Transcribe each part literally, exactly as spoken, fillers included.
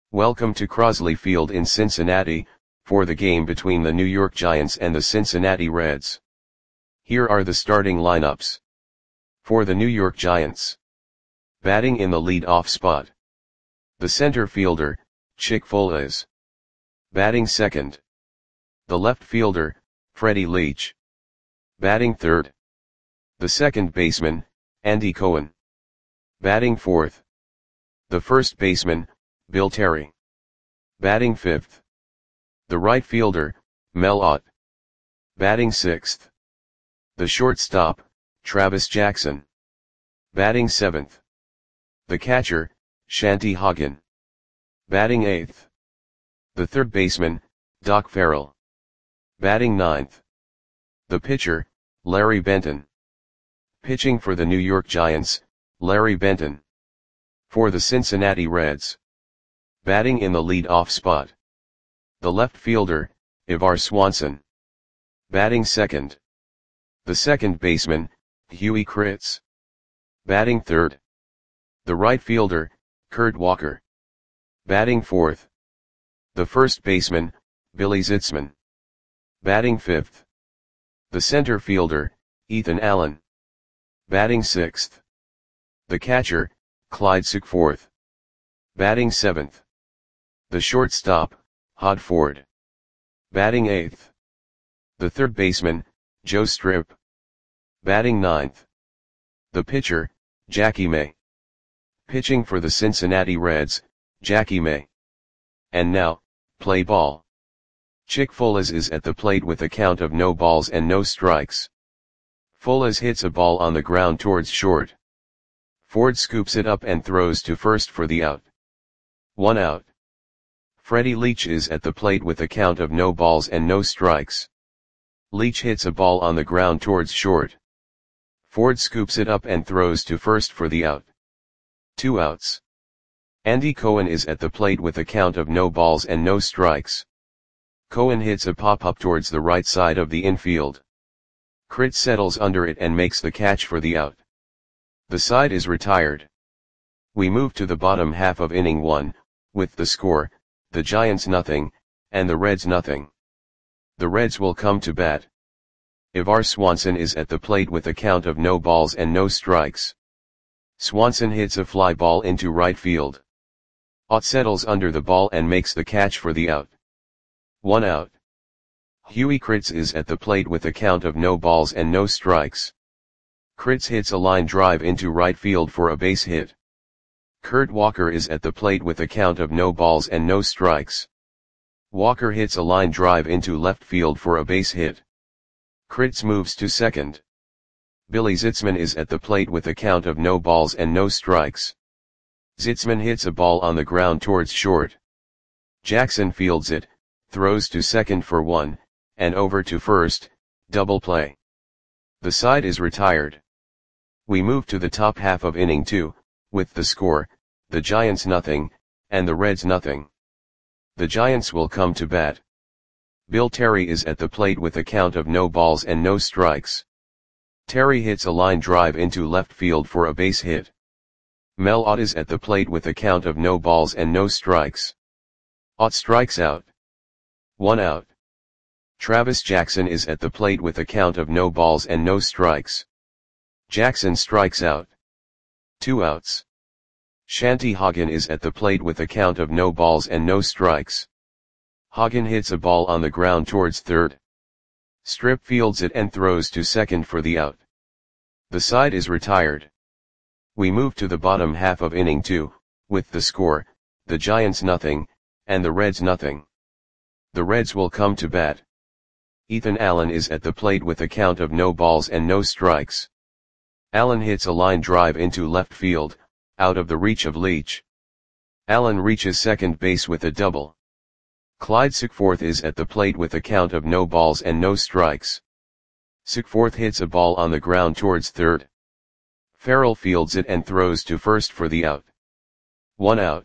Welcome to Crosley Field in Cincinnati, for the game between the New York Giants and the Cincinnati Reds. Here are the starting lineups. For the New York Giants. Batting in the lead-off spot. The center fielder, Chick Foales. Batting second. The left fielder, Freddie Leach. Batting third. The second baseman, Andy Cohen. Batting fourth. The first baseman, Bill Terry. Batting fifth. The right fielder, Mel Ott. Batting sixth. The shortstop, Travis Jackson. Batting seventh. The catcher, Shanty Hagen. Batting eighth. The third baseman, Doc Farrell. Batting ninth. The pitcher, Larry Benton. Pitching for the New York Giants, Larry Benton. For the Cincinnati Reds. Batting in the lead-off spot. The left fielder, Ivar Swanson. Batting second. The second baseman, Huey Kritz. Batting third. The right fielder, Kurt Walker. Batting fourth. The first baseman, Billy Zitzman. Batting fifth. The center fielder, Ethan Allen. Batting sixth. The catcher, Clyde Sickforth. Batting seventh. The shortstop, Hod Ford. Batting eighth. The third baseman, Joe Strip. Batting ninth. The pitcher, Jackie May. Pitching for the Cincinnati Reds, Jackie May. And now, play ball. Chick Foales is at the plate with a count of no balls and no strikes. Foales hits a ball on the ground towards short. Ford scoops it up and throws to first for the out. One out. Freddie Leach is at the plate with a count of no balls and no strikes. Leach hits a ball on the ground towards short. Ford scoops it up and throws to first for the out. Two outs. Andy Cohen is at the plate with a count of no balls and no strikes. Cohen hits a pop-up towards the right side of the infield. Kritz settles under it and makes the catch for the out. The side is retired. We move to the bottom half of inning one, with the score, the Giants nothing, and the Reds nothing. The Reds will come to bat. Ivar Swanson is at the plate with a count of no balls and no strikes. Swanson hits a fly ball into right field. Ott settles under the ball and makes the catch for the out. One out. Huey Kritz is at the plate with a count of no balls and no strikes. Kritz hits a line drive into right field for a base hit. Kurt Walker is at the plate with a count of no balls and no strikes. Walker hits a line drive into left field for a base hit. Kritz moves to second. Billy Zitzman is at the plate with a count of no balls and no strikes. Zitzman hits a ball on the ground towards short. Jackson fields it, throws to second for one, and over to first, double play. The side is retired. We move to the top half of inning two, with the score, the Giants nothing, and the Reds nothing. The Giants will come to bat. Bill Terry is at the plate with a count of no balls and no strikes. Terry hits a line drive into left field for a base hit. Mel Ott is at the plate with a count of no balls and no strikes. Ott strikes out. One out. Travis Jackson is at the plate with a count of no balls and no strikes. Jackson strikes out. Two outs. Shanty Hagen is at the plate with a count of no balls and no strikes. Hagen hits a ball on the ground towards third. Strip fields it and throws to second for the out. The side is retired. We move to the bottom half of inning two, with the score, the Giants nothing, and the Reds nothing. The Reds will come to bat. Ethan Allen is at the plate with a count of no balls and no strikes. Allen hits a line drive into left field, out of the reach of Leach. Allen reaches second base with a double. Clyde Sickforth is at the plate with a count of no balls and no strikes. Sickforth hits a ball on the ground towards third. Farrell fields it and throws to first for the out. One out.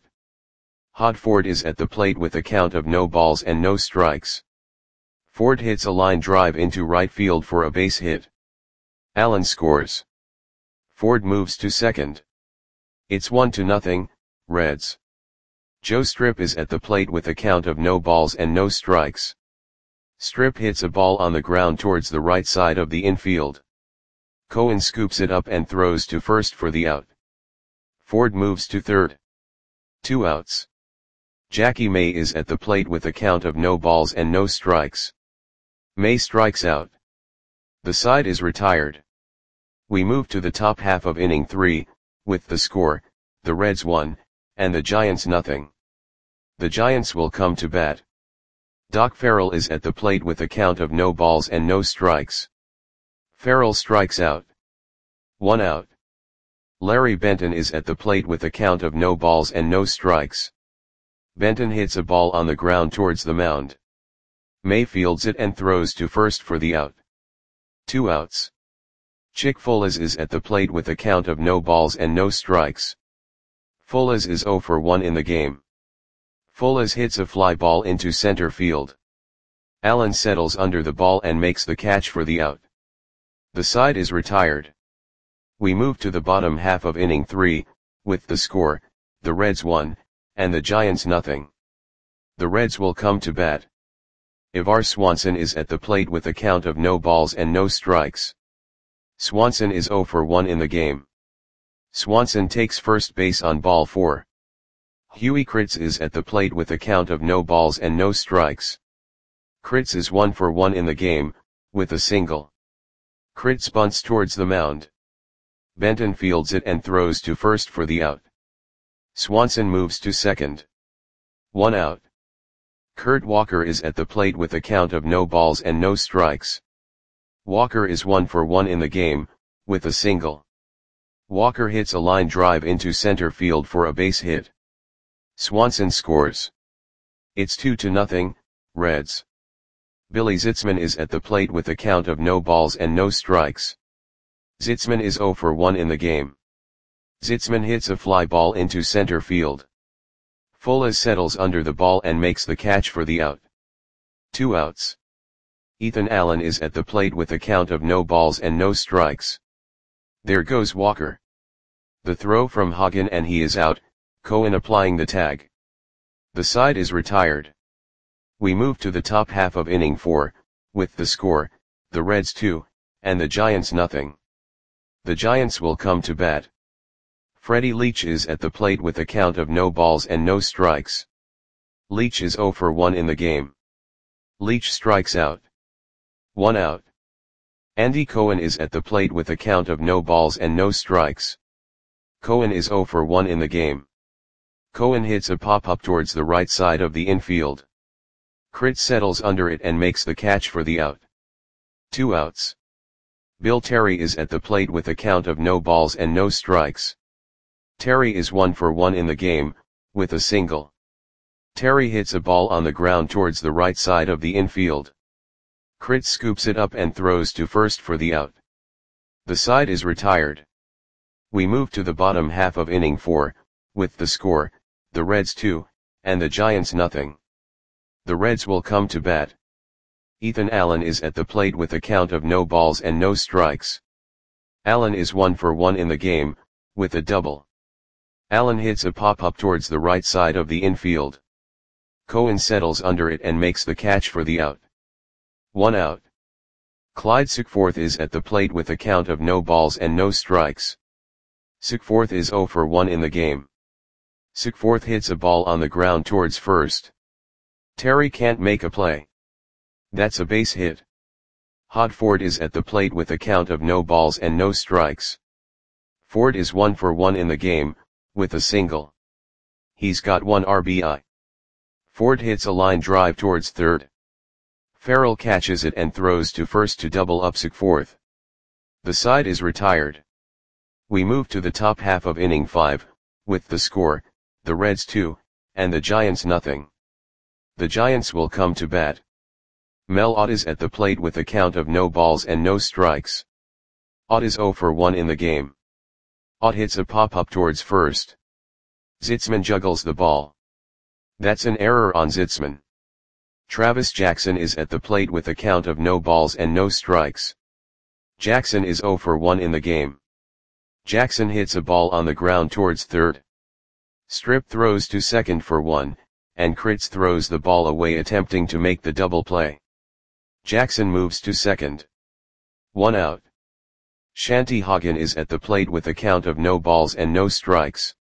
Hod Ford is at the plate with a count of no balls and no strikes. Ford hits a line drive into right field for a base hit. Allen scores. Ford moves to second. It's one to nothing, Reds. Joe Strip is at the plate with a count of no balls and no strikes. Strip hits a ball on the ground towards the right side of the infield. Cohen scoops it up and throws to first for the out. Ford moves to third. Two outs. Jackie May is at the plate with a count of no balls and no strikes. May strikes out. The side is retired. We move to the top half of inning three, with the score, the Reds one, and the Giants nothing. The Giants will come to bat. Doc Farrell is at the plate with a count of no balls and no strikes. Farrell strikes out. One out. Larry Benton is at the plate with a count of no balls and no strikes. Benton hits a ball on the ground towards the mound. May fields it and throws to first for the out. Two outs. Chick Folas is at the plate with a count of no balls and no strikes. Folas is oh for one in the game. Folas hits a fly ball into center field. Allen settles under the ball and makes the catch for the out. The side is retired. We move to the bottom half of inning three, with the score, the Reds one, and the Giants nothing. The Reds will come to bat. Ivar Swanson is at the plate with a count of no balls and no strikes. Swanson is oh for one in the game. Swanson takes first base on ball four. Huey Kritz is at the plate with a count of no balls and no strikes. Kritz is one for one in the game, with a single. Kritz bunts towards the mound. Benton fields it and throws to first for the out. Swanson moves to second. One out. Kurt Walker is at the plate with a count of no balls and no strikes. Walker is one for one in the game, with a single. Walker hits a line drive into center field for a base hit. Swanson scores. It's two to nothing, Reds. Billy Zitzman is at the plate with a count of no balls and no strikes. Zitzman is oh for one in the game. Zitzman hits a fly ball into center field. Folas settles under the ball and makes the catch for the out. Two outs. Ethan Allen is at the plate with a count of no balls and no strikes. There goes Walker. The throw from Hagen and he is out, Cohen applying the tag. The side is retired. We move to the top half of inning four, with the score, the Reds two, and the Giants nothing. The Giants will come to bat. Freddie Leach is at the plate with a count of no balls and no strikes. Leach is oh for one in the game. Leach strikes out. One out. Andy Cohen is at the plate with a count of no balls and no strikes. Cohen is oh for one in the game. Cohen hits a pop-up towards the right side of the infield. Kritz settles under it and makes the catch for the out. Two outs. Bill Terry is at the plate with a count of no balls and no strikes. Terry is one for one in the game, with a single. Terry hits a ball on the ground towards the right side of the infield. Kritz scoops it up and throws to first for the out. The side is retired. We move to the bottom half of inning four, with the score, the Reds two, and the Giants nothing. The Reds will come to bat. Ethan Allen is at the plate with a count of no balls and no strikes. Allen is one for one in the game, with a double. Allen hits a pop-up towards the right side of the infield. Cohen settles under it and makes the catch for the out. One out. Clyde Sickforth is at the plate with a count of no balls and no strikes. Sickforth is oh for one in the game. Sickforth hits a ball on the ground towards first. Terry can't make a play. That's a base hit. Hod Ford is at the plate with a count of no balls and no strikes. Ford is one for one in the game, with a single. He's got one R B I. Ford hits a line drive towards third. Farrell catches it and throws to first to double up Sickforth. The side is retired. We move to the top half of inning five, with the score, the Reds two, and the Giants nothing. The Giants will come to bat. Mel Ott is at the plate with a count of no balls and no strikes. Ott is oh for one in the game. Ott hits a pop-up towards first. Zitzman juggles the ball. That's an error on Zitzman. Travis Jackson is at the plate with a count of no balls and no strikes. Jackson is oh for one in the game. Jackson hits a ball on the ground towards third. Strip throws to second for one, and Crits throws the ball away attempting to make the double play. Jackson moves to second. One out. Shanty Hagen is at the plate with a count of no balls and no strikes.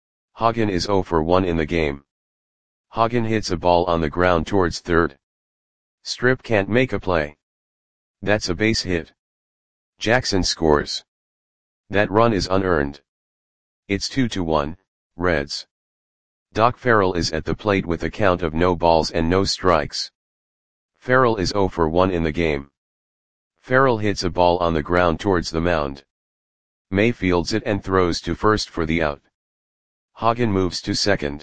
Hagen is zero for one in the game. Hagen hits a ball on the ground towards third. Strip can't make a play. That's a base hit. Jackson scores. That run is unearned. It's two to one, Reds. Doc Farrell is at the plate with a count of no balls and no strikes. Farrell is zero for one in the game. Farrell hits a ball on the ground towards the mound. May fields it and throws to first for the out. Hagen moves to second.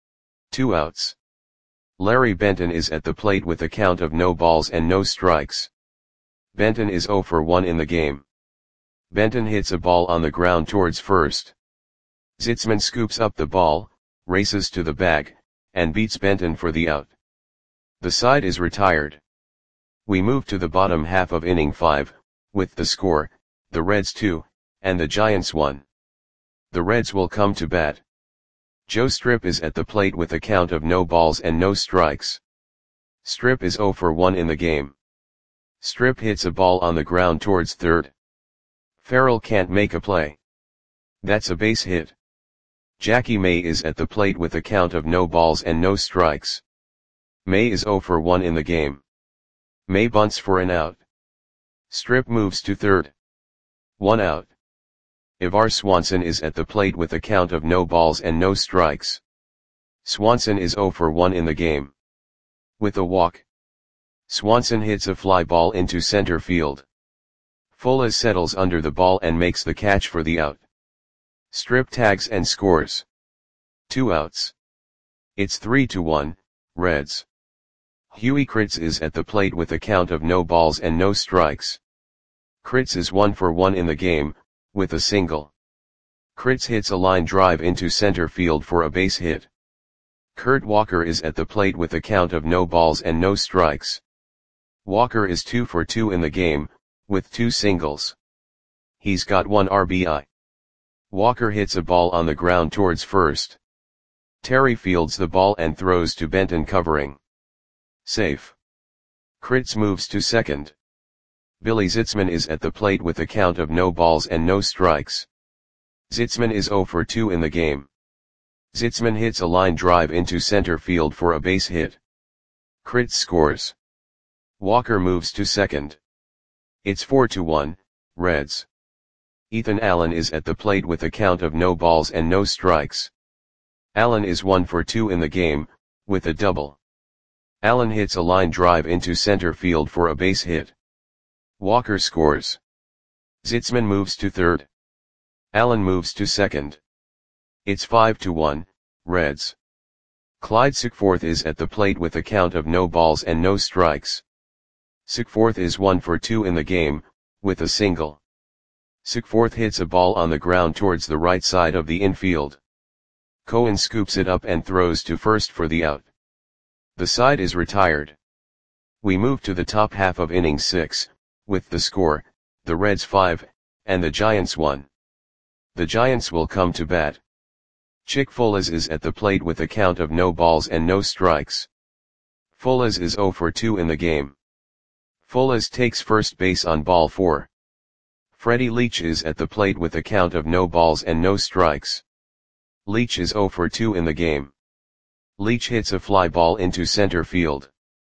Two outs. Larry Benton is at the plate with a count of no balls and no strikes. Benton is zero for one in the game. Benton hits a ball on the ground towards first. Zitzman scoops up the ball, races to the bag, and beats Benton for the out. The side is retired. We move to the bottom half of inning five, with the score, the Reds two, and the Giants one. The Reds will come to bat. Joe Strip is at the plate with a count of no balls and no strikes. Strip is zero for one in the game. Strip hits a ball on the ground towards third. Farrell can't make a play. That's a base hit. Jackie May is at the plate with a count of no balls and no strikes. May is zero for one in the game. May bunts for an out. Strip moves to third. One out. Ivar Swanson is at the plate with a count of no balls and no strikes. Swanson is zero for one in the game. With a walk, Swanson hits a fly ball into center field. Fuller settles under the ball and makes the catch for the out. Strip tags and scores. Two outs. It's three to one, Reds. Huey Crits is at the plate with a count of no balls and no strikes. Crits is one for one in the game, with a single. Crits hits a line drive into center field for a base hit. Kurt Walker is at the plate with a count of no balls and no strikes. Walker is two for two in the game, with two singles. He's got one R B I. Walker hits a ball on the ground towards first. Terry fields the ball and throws to Benton covering. Safe. Crits moves to second. Billy Zitzman is at the plate with a count of no balls and no strikes. Zitzman is zero for two in the game. Zitzman hits a line drive into center field for a base hit. Crits scores. Walker moves to second. It's four to one, Reds. Ethan Allen is at the plate with a count of no balls and no strikes. Allen is one for two in the game, with a double. Allen hits a line drive into center field for a base hit. Walker scores. Zitzman moves to third. Allen moves to second. It's five to one, Reds. Clyde Sickforth is at the plate with a count of no balls and no strikes. Sickforth is one for two in the game, with a single. Sickforth hits a ball on the ground towards the right side of the infield. Cohen scoops it up and throws to first for the out. The side is retired. We move to the top half of inning six, with the score, the Reds five, and the Giants one. The Giants will come to bat. Chick Fullers is at the plate with a count of no balls and no strikes. Fullers is zero for two in the game. Fullers takes first base on ball four. Freddie Leach is at the plate with a count of no balls and no strikes. Leach is zero for two in the game. Leach hits a fly ball into center field.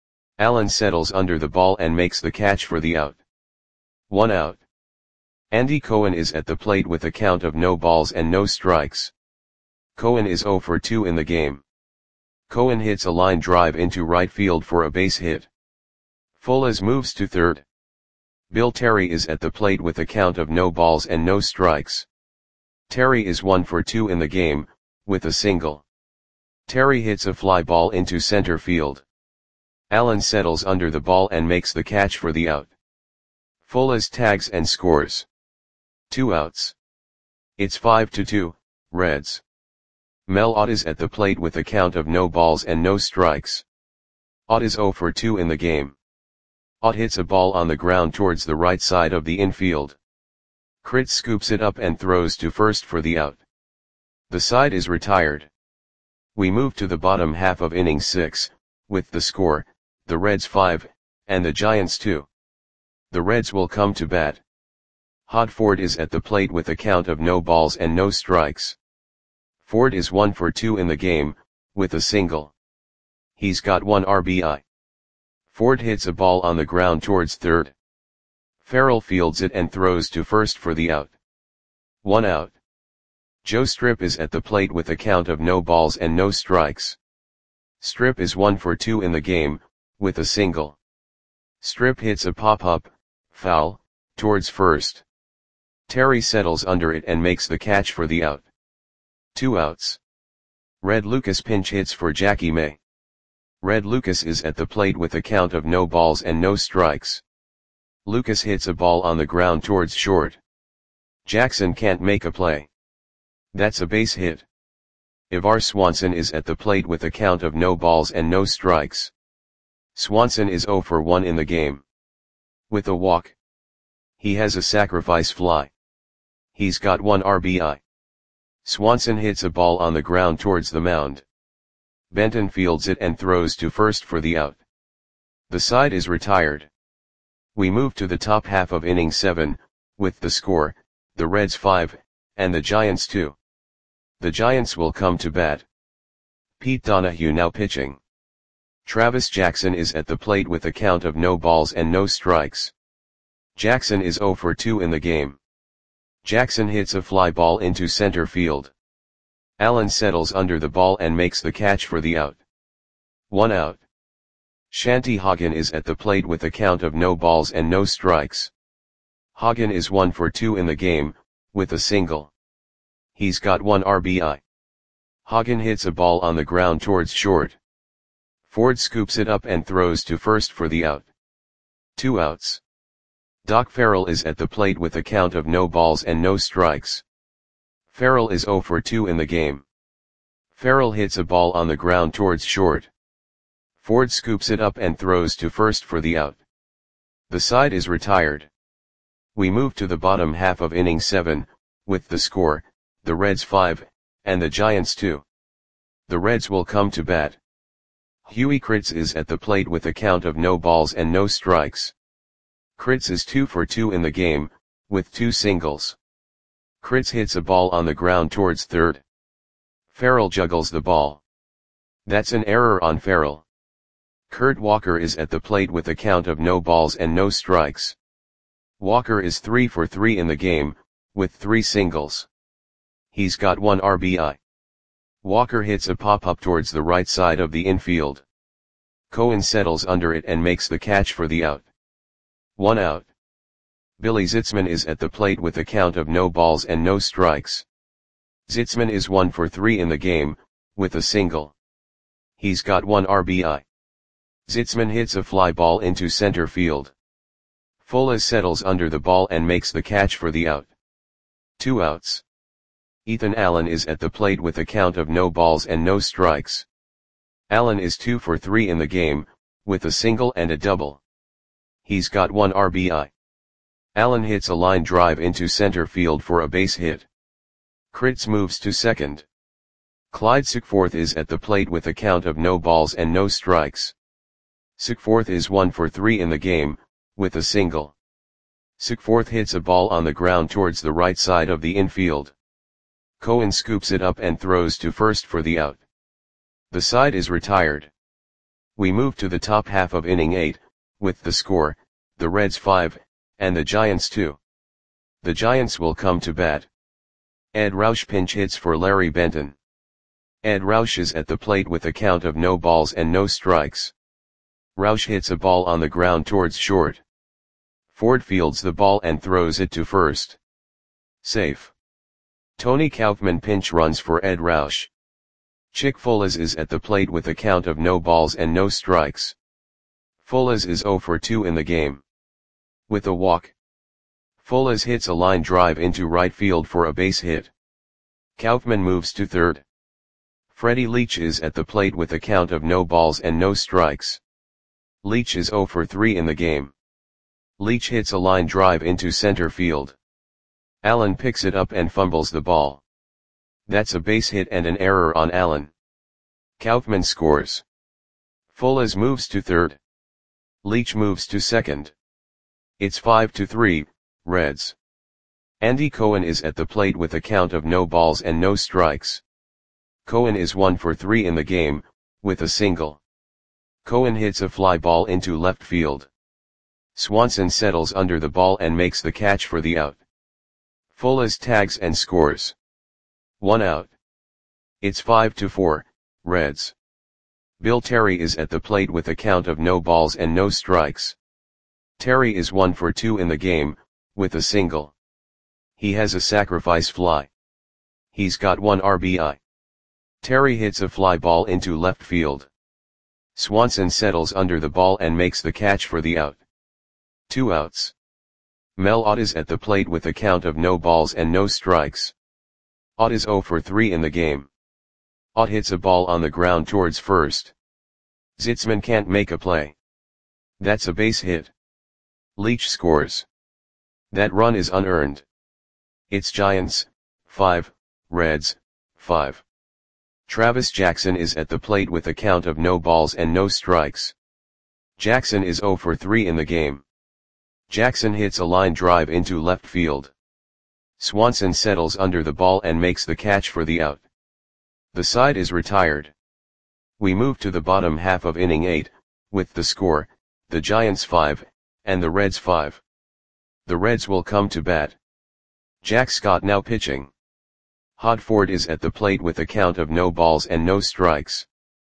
Allen settles under the ball and makes the catch for the out. One out. Andy Cohen is at the plate with a count of no balls and no strikes. Cohen is zero for two in the game. Cohen hits a line drive into right field for a base hit. Fullers moves to third. Bill Terry is at the plate with a count of no balls and no strikes. Terry is one for two in the game, with a single. Terry hits a fly ball into center field. Allen settles under the ball and makes the catch for the out. Fullers tags and scores. Two outs. It's five to two, Reds. Mel Ott is at the plate with a count of no balls and no strikes. Ott is zero for two in the game. Ott hits a ball on the ground towards the right side of the infield. Crits scoops it up and throws to first for the out. The side is retired. We move to the bottom half of inning six, with the score, the Reds five, and the Giants two. The Reds will come to bat. Hod Ford is at the plate with a count of no balls and no strikes. Ford is one for two in the game, with a single. He's got one R B I. Ford hits a ball on the ground towards third. Farrell fields it and throws to first for the out. One out. Joe Strip is at the plate with a count of no balls and no strikes. Strip is one for two in the game, with a single. Strip hits a pop-up, foul, towards first. Terry settles under it and makes the catch for the out. Two outs. Red Lucas pinch hits for Jackie May. Red Lucas is at the plate with a count of no balls and no strikes. Lucas hits a ball on the ground towards short. Jackson can't make a play. That's a base hit. Ivar Swanson is at the plate with a count of no balls and no strikes. Swanson is zero for one in the game. With a walk. He has a sacrifice fly. He's got one R B I. Swanson hits a ball on the ground towards the mound. Benton fields it and throws to first for the out. The side is retired. We move to the top half of inning seven, with the score, the Reds five, and the Giants two. The Giants will come to bat. Pete Donahue now pitching. Travis Jackson is at the plate with a count of no balls and no strikes. Jackson is zero for two in the game. Jackson hits a fly ball into center field. Allen settles under the ball and makes the catch for the out. One out. Shanty Hagen is at the plate with a count of no balls and no strikes. Hagen is one for two in the game, with a single. He's got one R B I. Hagen hits a ball on the ground towards short. Ford scoops it up and throws to first for the out. Two outs. Doc Farrell is at the plate with a count of no balls and no strikes. Farrell is zero for two in the game. Farrell hits a ball on the ground towards short. Ford scoops it up and throws to first for the out. The side is retired. We move to the bottom half of inning seven, with the score, the Reds five, and the Giants two. The Reds will come to bat. Huey Kritz is at the plate with a count of no balls and no strikes. Kritz is two for two in the game, with two singles. Kritz hits a ball on the ground towards third. Farrell juggles the ball. That's an error on Farrell. Kurt Walker is at the plate with a count of no balls and no strikes. Walker is three for three in the game, with three singles. He's got one R B I. Walker hits a pop-up towards the right side of the infield. Cohen settles under it and makes the catch for the out. One out. Billy Zitzman is at the plate with a count of no balls and no strikes. Zitzman is one for three in the game, with a single. He's got one R B I. Zitzman hits a fly ball into center field. Folas settles under the ball and makes the catch for the out. Two outs. Ethan Allen is at the plate with a count of no balls and no strikes. Allen is two for three in the game, with a single and a double. He's got one R B I. Allen hits a line drive into center field for a base hit. Kritz moves to second. Clyde Sickforth is at the plate with a count of no balls and no strikes. Sickforth is one for three in the game, with a single. Sickforth hits a ball on the ground towards the right side of the infield. Cohen scoops it up and throws to first for the out. The side is retired. We move to the top half of inning eight, with the score, the Reds five, and the Giants two. The Giants will come to bat. Ed Roush pinch hits for Larry Benton. Ed Roush is at the plate with a count of no balls and no strikes. Roush hits a ball on the ground towards short. Ford fields the ball and throws it to first. Safe. Tony Kaufman pinch runs for Ed Roush. Chick Folas is at the plate with a count of no balls and no strikes. Folas is zero for two in the game. With a walk. Folas hits a line drive into right field for a base hit. Kaufman moves to third. Freddie Leach is at the plate with a count of no balls and no strikes. Leach is zero for three in the game. Leach hits a line drive into center field. Allen picks it up and fumbles the ball. That's a base hit and an error on Allen. Kaufman scores. Fullers moves to third. Leach moves to second. It's five to three, Reds. Andy Cohen is at the plate with a count of no balls and no strikes. Cohen is one for three in the game, with a single. Cohen hits a fly ball into left field. Swanson settles under the ball and makes the catch for the out. Fullers tags and scores. One out. It's five to four, Reds. Bill Terry is at the plate with a count of no balls and no strikes. Terry is one for two in the game, with a single. He has a sacrifice fly. He's got one R B I. Terry hits a fly ball into left field. Swanson settles under the ball and makes the catch for the out. Two outs. Mel Ott is at the plate with a count of no balls and no strikes. Ott is zero for three in the game. Ott hits a ball on the ground towards first. Zitzman can't make a play. That's a base hit. Leach scores. That run is unearned. It's Giants, five, Reds, five. Travis Jackson is at the plate with a count of no balls and no strikes. Jackson is zero for three in the game. Jackson hits a line drive into left field. Swanson settles under the ball and makes the catch for the out. The side is retired. We move to the bottom half of inning eight, with the score, the Giants five, and the Reds five. The Reds will come to bat. Jack Scott now pitching. Hod Ford is at the plate with a count of no balls and no strikes.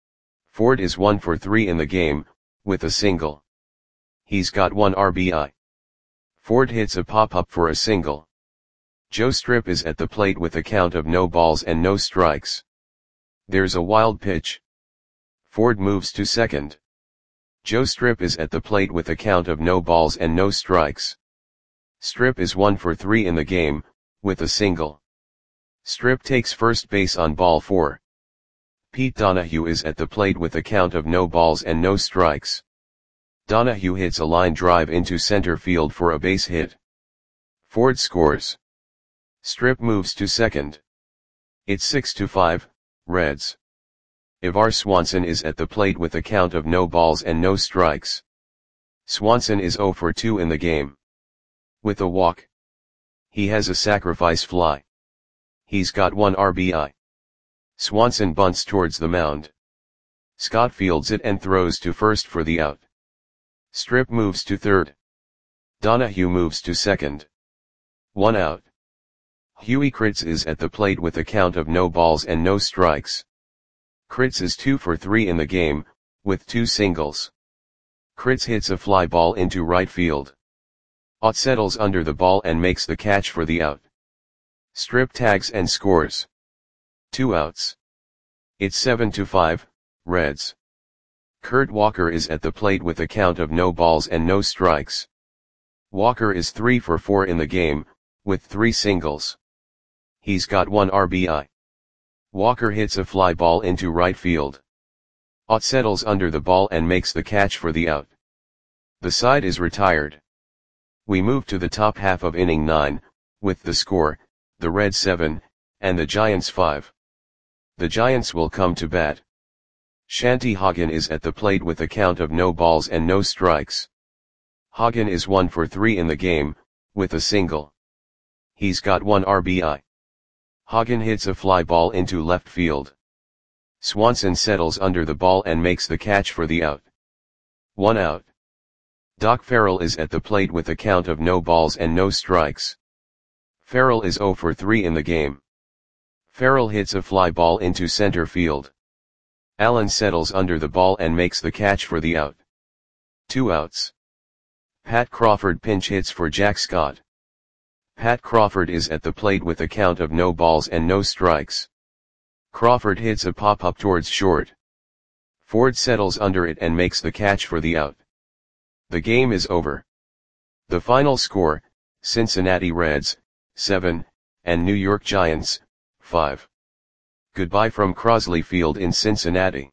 Ford is one for three in the game, with a single. He's got one R B I. Ford hits a pop-up for a single. Joe Strip is at the plate with a count of no balls and no strikes. There's a wild pitch. Ford moves to second. Joe Strip is at the plate with a count of no balls and no strikes. Strip is one for three in the game, with a single. Strip takes first base on ball four. Pete Donahue is at the plate with a count of no balls and no strikes. Donahue hits a line drive into center field for a base hit. Ford scores. Strip moves to second. It's six to five, Reds. Ivar Swanson is at the plate with a count of no balls and no strikes. Swanson is zero for two in the game. With a walk. He has a sacrifice fly. He's got one R B I. Swanson bunts towards the mound. Scott fields it and throws to first for the out. Strip moves to third. Donahue moves to second. One out. Huey Kritz is at the plate with a count of no balls and no strikes. Kritz is two for three in the game, with two singles. Kritz hits a fly ball into right field. Ott settles under the ball and makes the catch for the out. Strip tags and scores. Two outs. It's seven to five, Reds. Kurt Walker is at the plate with a count of no balls and no strikes. Walker is three for four in the game, with three singles. He's got one R B I. Walker hits a fly ball into right field. Ott settles under the ball and makes the catch for the out. The side is retired. We move to the top half of inning nine, with the score, the Reds seven, and the Giants five. The Giants will come to bat. Shanty Hagen is at the plate with a count of no balls and no strikes. Hagen is one for three in the game, with a single. He's got one R B I. Hagen hits a fly ball into left field. Swanson settles under the ball and makes the catch for the out. One out. Doc Farrell is at the plate with a count of no balls and no strikes. Farrell is zero for three in the game. Farrell hits a fly ball into center field. Allen settles under the ball and makes the catch for the out. Two outs. Pat Crawford pinch hits for Jack Scott. Pat Crawford is at the plate with a count of no balls and no strikes. Crawford hits a pop-up towards short. Ford settles under it and makes the catch for the out. The game is over. The final score, Cincinnati Reds, seven, and New York Giants, five. Goodbye from Crosley Field in Cincinnati.